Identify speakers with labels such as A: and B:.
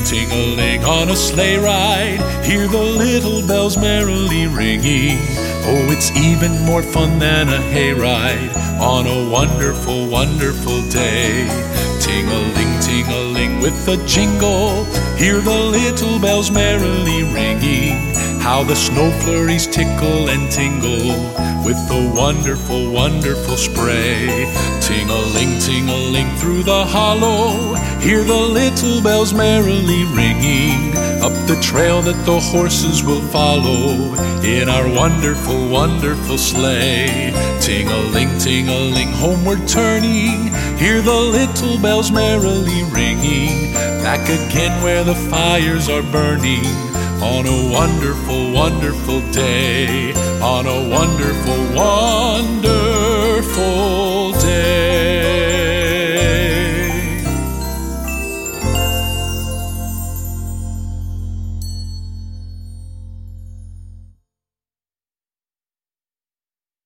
A: ting-a-ling on a sleigh ride. Hear the little bells merrily ringing. Oh, it's even more fun than a hayride on a wonderful, wonderful day. Ting-a-ling, ting-a-ling with a jingle. Hear the little bells merrily ringing. How the snow flurries tickle and tingle with the wonderful, wonderful spray. Ting-a-ling, ting-a-ling through the hollow. Hear the little bells merrily ringing. Up the trail that the horses will follow in our wonderful, wonderful sleigh. Ting-a-ling, ting-a-ling, homeward turning. Hear the little bells merrily ringing. Back again where the fires are burning. On a wonderful, wonderful day. On a wonderful, wonderful